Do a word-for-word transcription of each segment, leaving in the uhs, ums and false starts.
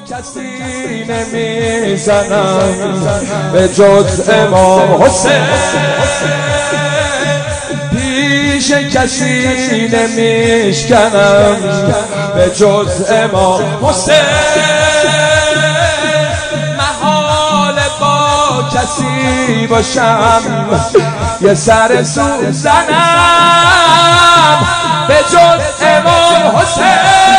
کسی نمیزنم به جز امام حسین، پیش کسی نمیشکنم به جز امام حسین. محال با کسی باشم یه سر سوزنم به جز امام حسین.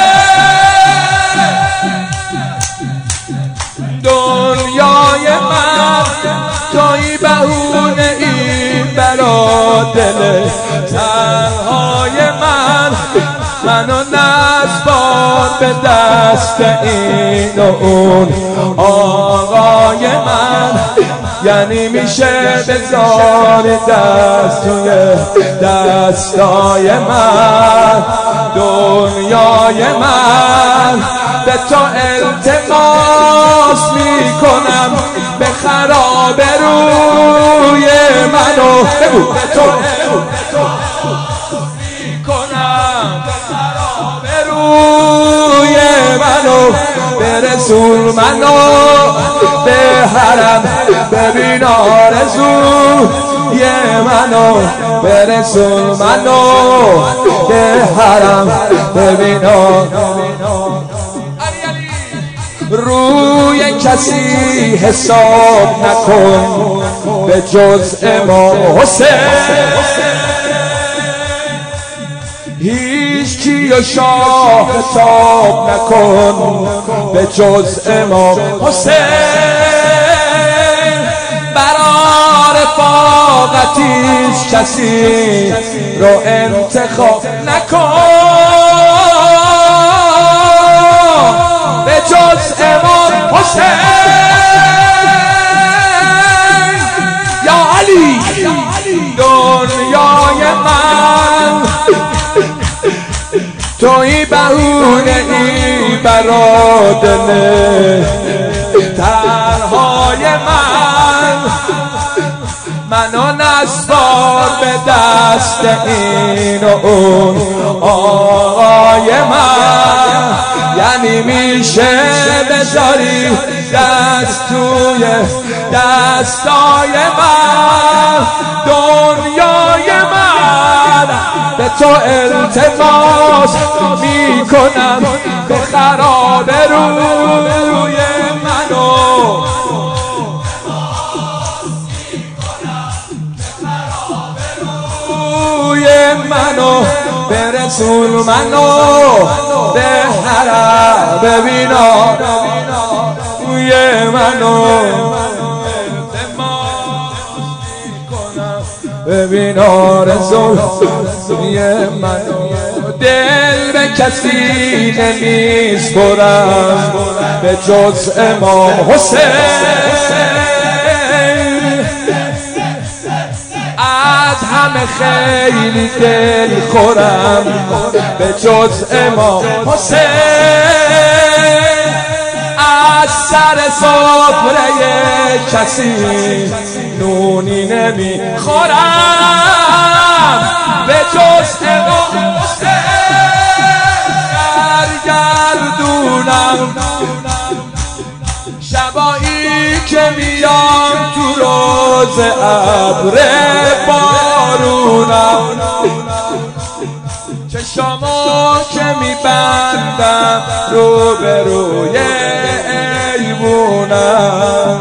دنیای من توی بهونه ای برا دل تنهای من، منو نسپار به دست این و اون آقای من، یعنی میشه بذاری دست توی دستای من. دنیای من به تو التماس میکنم به خراب روی منو، به تو التماس میکنم به خراب روی منو، برسون منو به حرم، ببین آرزوی منو، برسون منو به حرم، ببین روی کسی حساب نکن به جز امام حسین. هیچ کیو شاه حساب نکن به جز امام حسین. برا رفاقتیش کسی رو انتخاب نکن به جز امام حسین. یا علی دنیای من توی بهونه ای برا دل تنهای من، منو نسپار به دست این و اون آقای من، یعنی میشه بذاری دست توی دستای من. دنیای من به تو التماس میکنم به خراب روی منو، روی منو، برسون منو به حرم، ببینا روی منو ببین آرزوی منو. دل به کسی نمیسپرم به جز امام حسین. از همه خیلی دل خورم به جز امام حسین. از سر سفره کسی نونی نمیخورم به جز امام حسین. سرگردونم شبایی که میام تو روز ابر بارونم، چشامو که میبندم رو به روی ایوونم،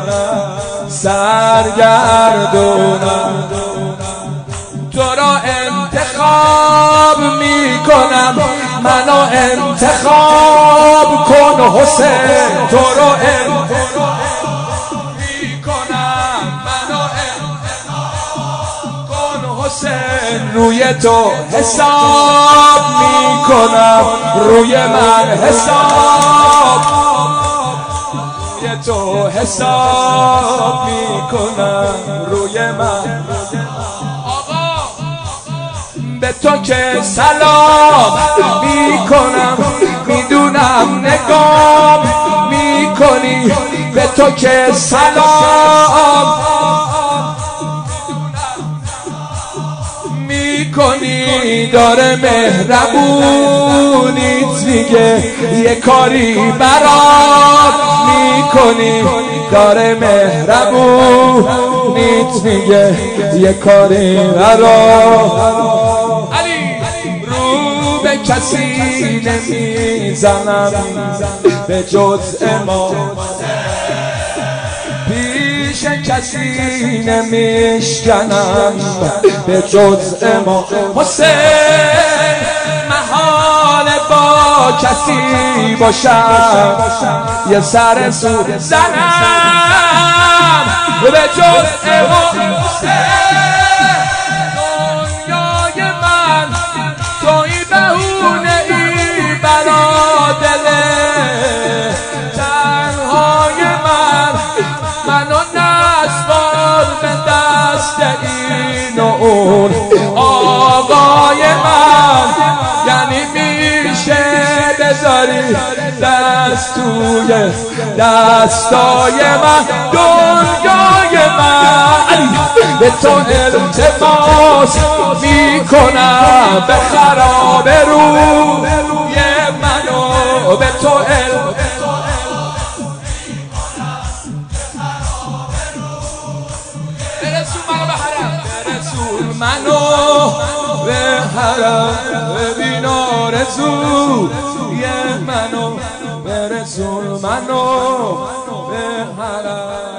سرگردونم تو را انتخاب میکنم، منو انتخاب کن حسین. تو را انتخاب میکنم، منو انتخاب کن حسین. روی تو حساب میکنم، روی من حساب، روی تو حساب میکنم، روی من. به تو که سلام میکنم، میدونم نگام میکنی، به تو که سلام میکنی، داره مهربونیت میگه یه کاری برات میکنی کار مهربونیت میگه یه کاری برا علی رو به کسی نمیزنم به جز امام پیش کسی نمیشکنم به جز امام حسین محال با کسی باشم یه سر سور زنم به جز امام دنیای من توی بهونه ای برا دل تنهای من منو نسپار به دست این و اون آقای من یعنی میشه بذاری دست توی دستای من دنیای من به تو التماس میکنم به خراب روی منو به تو منو به حرم ببین آرزوی منو برسون منو به حرم